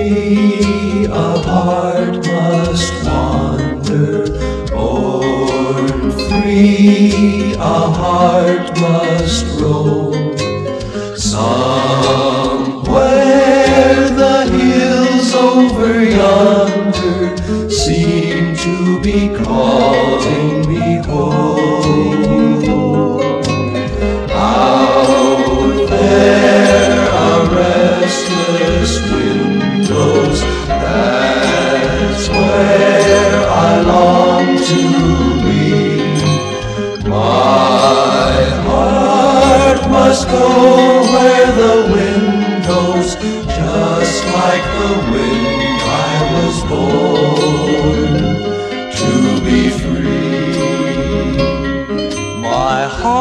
free, a heart must wander. Born free, a heart must roam. Somewhere the hills over yonder seem to be calling me home. Out there a restless wind blows, that's where I long to be. My heart must go where the wind goes, just like the wind I was born to be free. My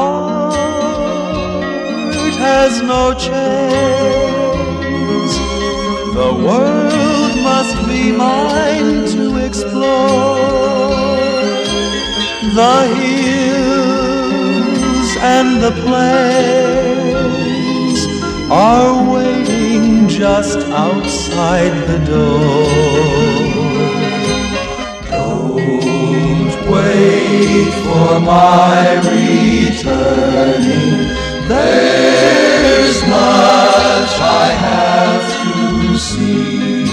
heart has no chains, the world must be mine to explore. The hills and the plains are waiting just outside the door. Don't wait for my returning, there's much I have to see.